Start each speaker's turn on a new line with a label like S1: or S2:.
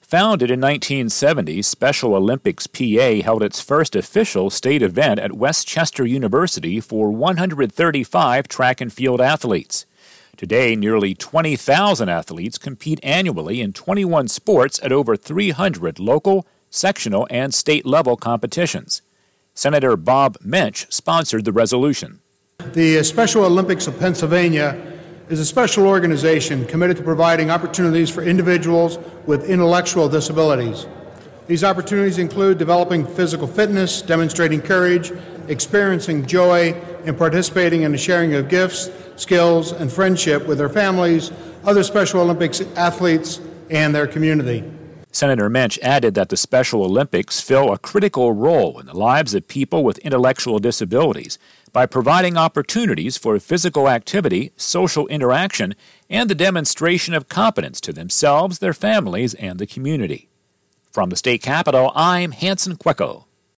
S1: Founded in 1970, Special Olympics PA held its first official state event at West Chester University for 135 track and field athletes. Today, nearly 20,000 athletes compete annually in 21 sports at over 300 local, sectional, and state-level competitions. Senator Bob Mensch sponsored the resolution.
S2: The Special Olympics of Pennsylvania is a special organization committed to providing opportunities for individuals with intellectual disabilities. These opportunities include developing physical fitness, demonstrating courage, experiencing joy, and participating in the sharing of gifts, skills, and friendship with their families, other Special Olympics athletes, and their community.
S1: Senator Mensch added that the Special Olympics fill a critical role in the lives of people with intellectual disabilities by providing opportunities for physical activity, social interaction, and the demonstration of competence to themselves, their families, and the community. From the state capitol, I'm Hanson Quecco.